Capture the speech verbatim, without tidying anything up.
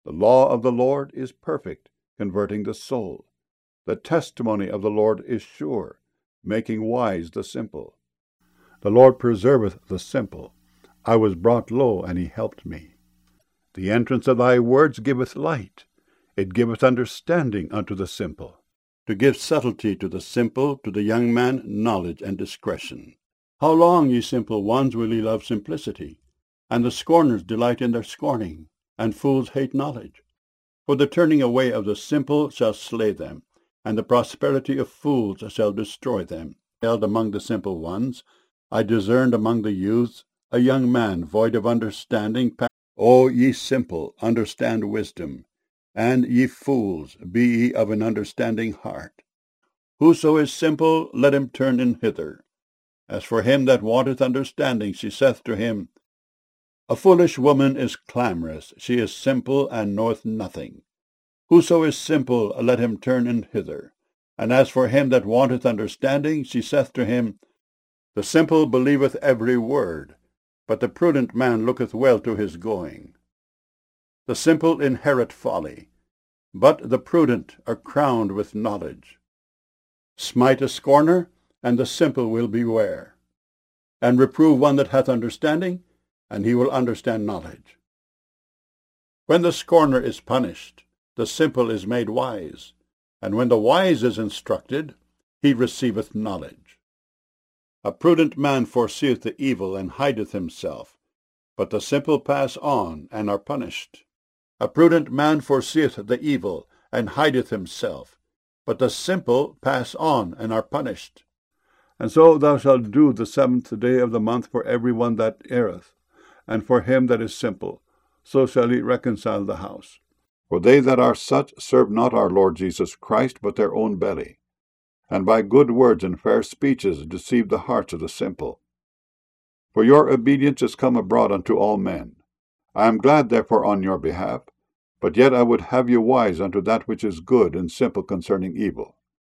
The law of the Lord is perfect, converting the soul. The testimony of the Lord is sure, making wise the simple. The Lord preserveth the simple. I was brought low, and he helped me. The entrance of thy words giveth light. It giveth understanding unto the simple. To give subtlety to the simple, to the young man knowledge and discretion. How long, ye simple ones, will ye love simplicity? And the scorners delight in their scorning, and fools hate knowledge. For the turning away of the simple shall slay them, and the prosperity of fools shall destroy them. Held among the simple ones, I discerned among the youths a young man void of understanding. O ye simple, understand wisdom, and ye fools, be ye of an understanding heart. Whoso is simple, let him turn in hither. As for him that wanteth understanding, she saith to him, A foolish woman is clamorous, she is simple, and knoweth nothing. Whoso is simple, let him turn in hither. And as for him that wanteth understanding, she saith to him, The simple believeth every word, but the prudent man looketh well to his going. The simple inherit folly, but the prudent are crowned with knowledge. Smite a scorner, and the simple will beware. And reprove one that hath understanding, and he will understand knowledge. When the scorner is punished, the simple is made wise, and when the wise is instructed, he receiveth knowledge. A prudent man foreseeth the evil, and hideth himself, but the simple pass on, and are punished. A prudent man foreseeth the evil, and hideth himself, but the simple pass on, and are punished. And so thou shalt do the seventh day of the month for every one that erreth, and for him that is simple, so shall he reconcile the house. For they that are such serve not our Lord Jesus Christ, but their own belly, and by good words and fair speeches deceive the hearts of the simple. For your obedience is come abroad unto all men. I am glad therefore on your behalf, but yet I would have you wise unto that which is good and simple concerning evil.